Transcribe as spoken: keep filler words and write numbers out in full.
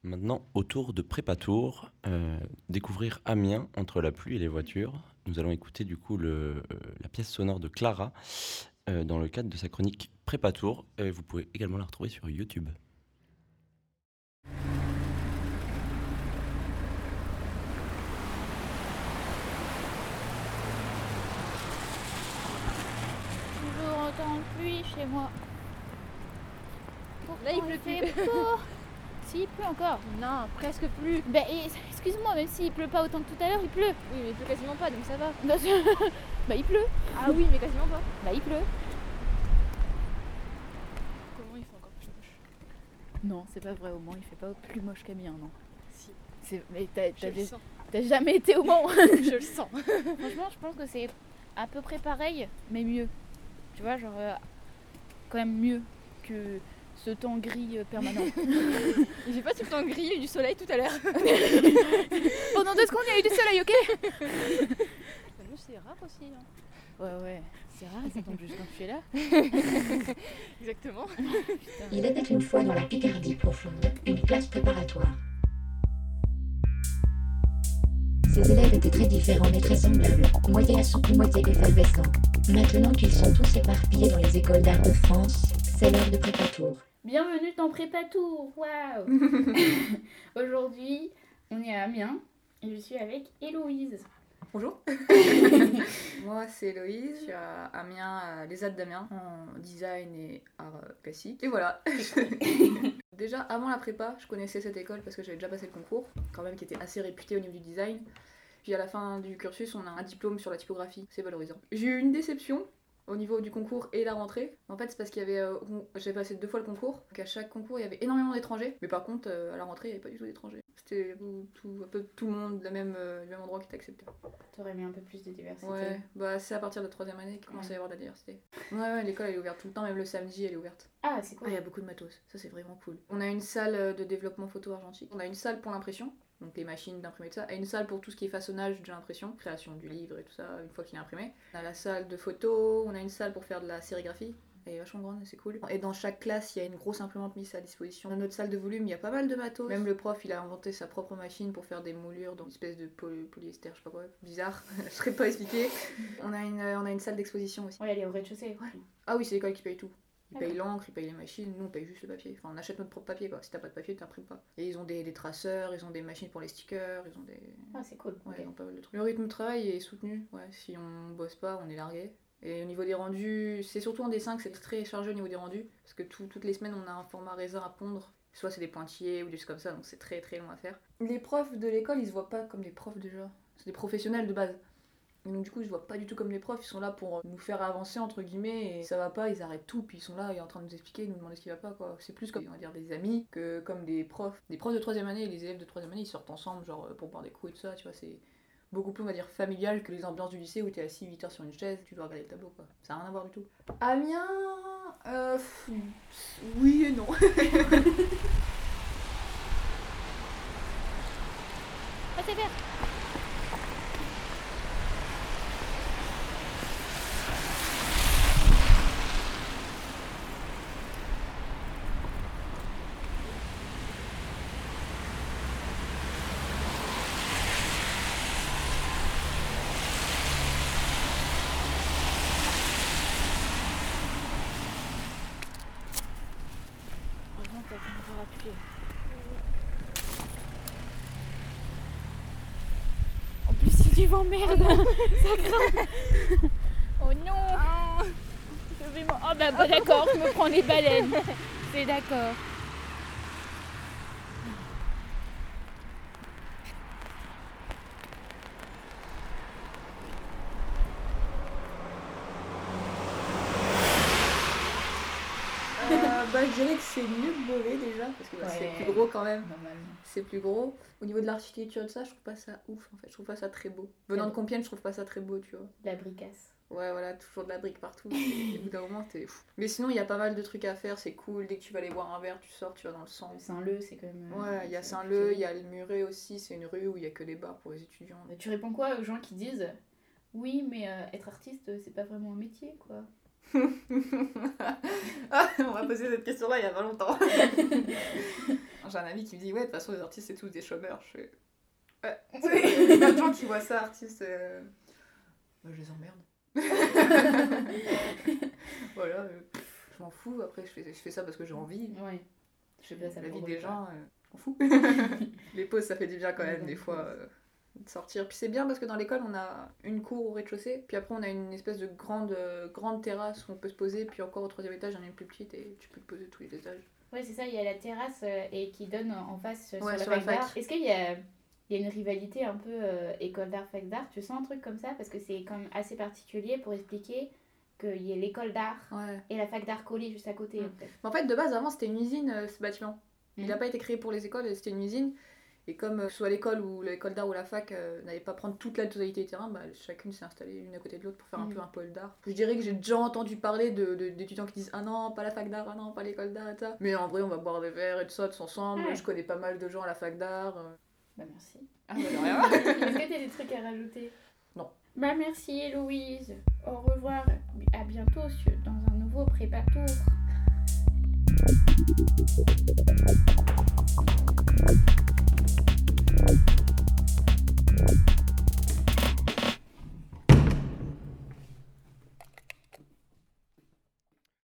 Maintenant, au tour de Prépatour, euh, découvrir Amiens entre la pluie et les voitures. Nous allons écouter du coup le, euh, la pièce sonore de Clara euh, dans le cadre de sa chronique Prépatour. Et vous pouvez également la retrouver sur YouTube. Toujours autant de pluie chez moi. Pourtant, Là, il pleut fait plus. beau. Si, il pleut encore. Non, presque plus. Ben, et- excuse-moi, même s'il pleut pas autant que tout à l'heure, il pleut. Oui, mais il pleut quasiment pas, donc ça va. Bah, bah, il pleut. Ah oui, mais quasiment pas. Bah, il pleut. Comment il fait encore plus moche? Non, c'est pas vrai, au Mans, il fait pas plus moche qu'Amiens, non. Si, C'est... Mais t'as, je t'as, le des- sens. t'as jamais été au Mans. Je le sens. Franchement, je pense que c'est à peu près pareil, mais mieux. Tu vois, genre, euh, quand même mieux que ce temps gris euh, permanent. Il fait pas tout le temps gris, il y a eu du soleil tout à l'heure. Pendant deux secondes, il y a eu du soleil, ok? Bah, nous, c'est rare aussi. Hein. Ouais, ouais, c'est rare, ça tombe juste quand tu es là. Exactement. Il était une fois dans la Picardie profonde, une classe préparatoire. Ses élèves étaient très différents mais très semblables, moitié assouplis, moitié effervescents. Maintenant qu'ils sont tous éparpillés dans les écoles d'art de France, c'est l'heure de Prépatour. Bienvenue dans Prépatour, waouh. Aujourd'hui, on est à Amiens et je suis avec Héloïse. Bonjour, moi c'est Héloïse, je suis à Amiens, à l'ESAT d'Amiens, en design et art euh, classique. Et voilà. Déjà avant la prépa, je connaissais cette école parce que j'avais déjà passé le concours, quand même qui était assez réputé au niveau du design. Puis à la fin du cursus, on a un diplôme sur la typographie, c'est valorisant. J'ai eu une déception au niveau du concours et la rentrée. En fait, c'est parce qu'il y avait. Euh, j'ai passé deux fois le concours, donc à chaque concours il y avait énormément d'étrangers, mais par contre euh, à la rentrée il n'y avait pas du tout d'étrangers. C'était tout, tout- un peu tout le monde, le même, euh, le même endroit qui était accepté. T'aurais mis un peu plus de diversité. Ouais, bah c'est à partir de la troisième année qu'il commence à y avoir de la diversité. Ouais, ouais, l'école elle est ouverte tout le temps, même le samedi elle est ouverte. Ah, c'est Ah, cool. il y a beaucoup de matos, ça c'est vraiment cool. On a une salle euh, de développement photo argentique, on a une salle pour l'impression, donc les machines d'imprimer tout ça, et une salle pour tout ce qui est façonnage de l'impression, création du livre et tout ça, une fois qu'il est imprimé. On a la salle de photo, on a une salle pour faire de la sérigraphie. Elle est vachement grande et c'est cool. Et dans chaque classe, il y a une grosse imprimante mise à disposition. Dans notre salle de volume, il y a pas mal de matos. Même le prof, il a inventé sa propre machine pour faire des moulures dans une espèce de poly- polyester, je sais pas quoi, bizarre. Je saurais pas expliquer. On a une, euh, on a une salle d'exposition aussi. Ouais, elle est au rez-de-chaussée. Ouais. Ah oui, c'est l'école qui paye tout. Ils D'accord. payent l'encre, ils payent les machines, nous on paye juste le papier. Enfin, on achète notre propre papier quoi. Si t'as pas de papier, t'imprimes pas. Et ils ont des, des traceurs, ils ont des machines pour les stickers, ils ont des. Ah, c'est cool. Ouais, ok. ils ont pas mal de trucs. Le rythme de travail est soutenu. Ouais, si on bosse pas, on est largué. Et au niveau des rendus, c'est surtout en dessin que c'est très chargé au niveau des rendus. Parce que tout- toutes les semaines, on a un format raisin à pondre. Soit c'est des pointillés ou des choses comme ça, donc c'est très très long à faire. Les profs de l'école, ils se voient pas comme des profs déjà. C'est des professionnels de base. Et donc du coup, je vois pas du tout comme les profs, ils sont là pour nous faire avancer entre guillemets et ça va pas, ils arrêtent tout, puis ils sont là, ils sont en train de nous expliquer, nous demander ce qui va pas quoi. C'est plus comme on va dire des amis que comme des profs. Des profs de troisième année et les élèves de troisième année, ils sortent ensemble genre pour boire des coups et tout ça, tu vois, c'est beaucoup plus on va dire familial que les ambiances du lycée où t'es assis huit heures sur une chaise, tu dois regarder le tableau quoi. Ça a rien à voir du tout. Amiens, euh, pff, oui et non. Ah, c'est vert. Heureusement que t'as fini par appuyer. En plus, c'est du vent merde. Ça craint. Oh non. Je vais m'en- Oh bah, bah d'accord, je me prends les baleines. C'est d'accord. Euh, bah je dirais que c'est mieux que Beauvais déjà, parce que bah, Ouais. c'est plus gros quand même. Normalement. C'est plus gros. Au niveau de l'architecture de ça, je trouve pas ça ouf en fait. Je trouve pas ça très beau. Venant de Compiègne, je trouve pas ça très beau, tu vois. La bricasse. Ouais, voilà, toujours de la brique partout. Et au bout d'un moment, t'es fou. Mais sinon, il y a pas mal de trucs à faire, c'est cool. Dès que tu vas aller boire un verre, tu sors, tu vas dans le centre. Saint-Leu, c'est quand même. euh, Ouais, il y a c'est Saint-Leu, joli. il y a le Muret aussi, c'est une rue où il y a que des bars pour les étudiants. Mais tu réponds quoi aux gens qui disent oui, mais euh, être artiste, c'est pas vraiment un métier, quoi. Ah, on m'a posé cette question-là il y a pas longtemps. J'ai un ami qui me dit, ouais, de toute façon, les artistes, c'est tous des chômeurs. Je fais, ouais. Il y a plein de gens qui voient ça, artistes. Euh... Bah, je les emmerde. Voilà, euh, je m'en fous. Après, je fais, je fais ça parce que j'ai envie. Ouais. Je sais pas, ça La vie pour des eux, gens, euh, je m'en fous. Les pauses, ça fait du bien quand même, Ouais, des ouais. fois, euh, de sortir. Puis c'est bien parce que dans l'école, on a une cour au rez-de-chaussée. Puis après, on a une espèce de grande, euh, grande terrasse où on peut se poser. Puis encore au troisième étage, il y en a une plus petite et tu peux te poser tous les étages. Ouais, c'est ça, il y a la terrasse euh, et qui donne en face euh, Ouais, sur sur la la fac d'art. fac. Est-ce qu'il y a, il y a une rivalité un peu euh, école d'art, fac d'art? Tu sens un truc comme ça? Parce que c'est quand même assez particulier pour expliquer qu'il y ait l'école d'art Ouais. et la fac d'art collée juste à côté. Mm. En fait. Mais en fait, de base, avant, c'était une usine, euh, ce bâtiment. Il Mhm. n'a pas été créé pour les écoles, c'était une usine. Et comme euh, que ce soit l'école ou l'école d'art ou la fac euh, n'avait pas prendre toute la totalité du terrain, bah, chacune s'est installée l'une à côté de l'autre pour faire un Mhm. peu un pôle d'art. Je dirais que j'ai déjà entendu parler de, de- d'étudiants qui disent « Ah non, pas la fac d'art, ah non, pas l'école d'art et ça ». Mais en vrai, on va boire des verres et tout ça, tous ensemble. Ouais. Je connais pas mal de gens à la fac d'art. euh. Bah merci. Ah, bah, de rien. Est-ce que tu as des trucs à rajouter? Non. Bah merci Héloïse. Au revoir. À bientôt sur- dans un nouveau Prépa Tour.